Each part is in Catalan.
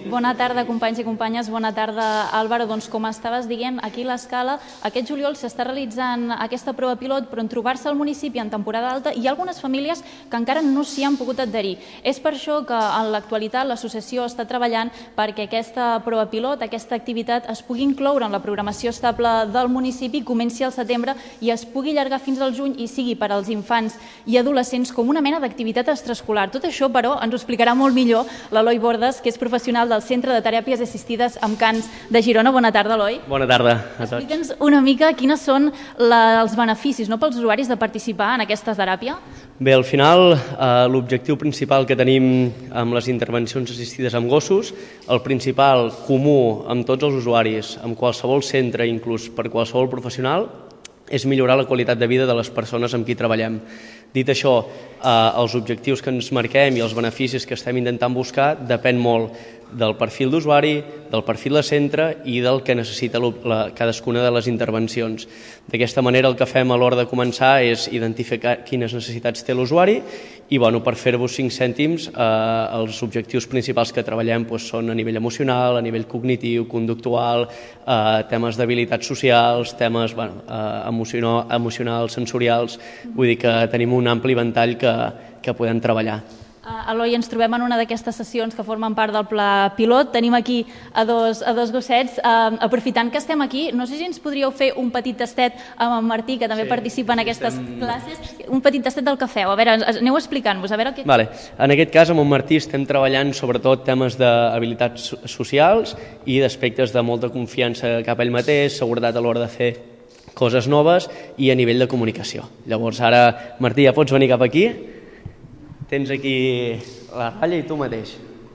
Bona tarda, companys i companyes. Bona tarda, Álvaro. Doncs com estaves dient, aquí a l'Escala, aquest juliol s'està realitzant aquesta prova pilot, però en trobar-se al municipi en temporada alta hi ha algunes famílies que encara no s'hi han pogut adherir. És per això que en l'actualitat l'associació està treballant perquè aquesta prova pilot, aquesta activitat, es pugui incloure en la programació estable del municipi, comenci al setembre i es pugui allargar fins al juny i sigui per als infants i adolescents com una mena d'activitat extraescolar. Tot això, però, ens ho explicarà molt millor l'Eloi Bordes, que és professional del Centre de Teràpies Assistides amb Cans de Girona. Bona tarda, Eloi. Bona tarda a tots. Explica'ns una mica quines són els beneficis pels usuaris de participar en aquesta teràpia. Bé, al final, l'objectiu principal que tenim amb les intervencions assistides amb gossos, el principal comú amb tots els usuaris, amb qualsevol centre, inclús per qualsevol professional, és millorar la qualitat de vida de les persones amb qui treballem. Dit això, els objectius que ens marquem i els beneficis que estem intentant buscar depèn molt del perfil d'usuari, del perfil de centre i del que necessita cadascuna de les intervencions. D'aquesta manera el que fem a l'hora de començar és identificar quines necessitats té l'usuari i per fer-vos 5 cèntims els objectius principals que treballem són a nivell emocional, a nivell cognitiu, conductual, temes d'habilitats socials, temes emocionals, sensorials, vull dir que tenim un ampli ventall que podem treballar. Eloi, ens trobem en una d'aquestes sessions que formen part del pla pilot. Tenim aquí a dos gossets. Aprofitant que estem aquí, no sé si ens podríeu fer un petit tastet amb en Martí, que també participa en aquestes classes. Un petit tastet del que feu. A veure, aneu explicant-vos. En aquest cas, amb en Martí estem treballant sobretot temes d'habilitats socials i d'aspectes de molta confiança cap a ell mateix, seguretat a l'hora de fer coses noves i a nivell de comunicació. Llavors, ara, Martí, ja pots venir cap aquí? Tens aquí la ratlla i tu mateix.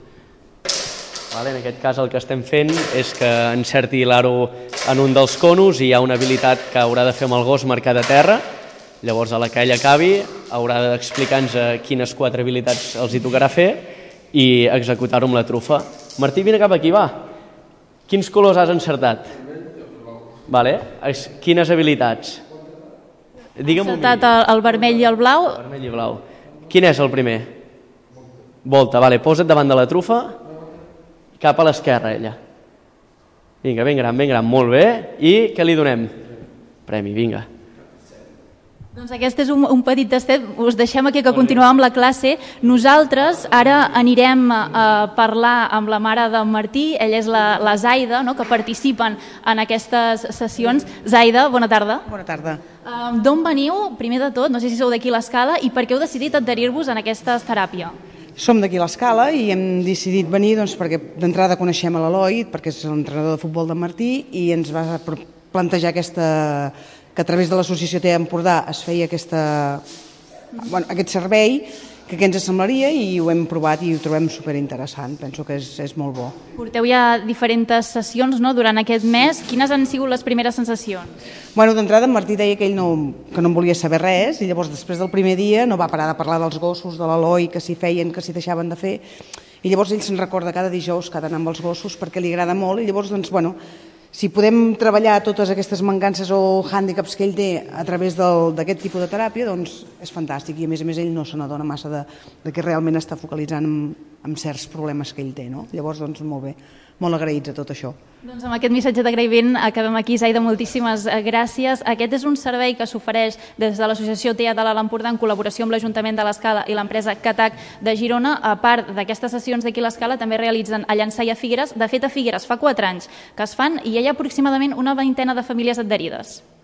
En aquest cas el que estem fent és que encerti l'aro en un dels conos i hi ha una habilitat que haurà de fer amb el gos marcada a terra. Llavors, a la que ell acabi, haurà d'explicar-nos quines 4 habilitats els hi tocarà fer i executar-ho amb la trufa. Martí, vine cap aquí, va. Quins colors has encertat? Quines habilitats? Has encertat el vermell i el blau. Vermell i blau. Quin és el primer? Volta, posa't davant de la trufa, cap a l'esquerra, ella. Vinga, ben gran, molt bé. I què li donem? Premi, vinga. Doncs aquest és un petit tastet, us deixem aquí que continuem amb la classe. Nosaltres ara anirem a parlar amb la mare de Martí, ella és la Zaida, que participen en aquestes sessions. Zaida, bona tarda. Bona tarda. D'on veniu, primer de tot, no sé si sou d'aquí a l'Escala, i per què heu decidit adherir-vos en aquesta teràpia? Som d'aquí a l'Escala i hem decidit venir perquè d'entrada coneixem a l'Eloi, perquè és l'entrenador de futbol de Martí, i ens va plantejar que a través de l'associació TEA Empordà es feia aquest servei, que què ens semblaria, i ho hem provat i ho trobem superinteressant. Penso que és molt bo. Porteu ja diferents sessions durant aquest mes. Quines han sigut les primeres sensacions? D'entrada en Martí deia que ell no en volia saber res i llavors després del primer dia no va parar de parlar dels gossos, de l'Eloi, que s'hi feien, que s'hi deixaven de fer, i llavors ell se'n recorda cada dijous que ha d'anar amb els gossos perquè li agrada molt i llavors si podem treballar totes aquestes mancances o hàndicaps que ell té a través d'aquest tipus de teràpia, doncs és fantàstic i a més ell no se n'adona massa de que realment està focalitzant en certs problemes que ell té. Llavors, molt bé, molt agraïts a tot això. Doncs amb aquest missatge d'agraïment acabem aquí. Zaida, moltíssimes gràcies. Aquest és un servei que s'ofereix des de l'Associació TEA de l'Alt Empordà en col·laboració amb l'Ajuntament de l'Escala i l'empresa Catac de Girona. A part d'aquestes sessions d'aquí a l'Escala, també realitzen a Llançà i a Figueres. De fet, a Figueres fa 4 anys que es fan i hi ha aproximadament una 20a de famílies adherides.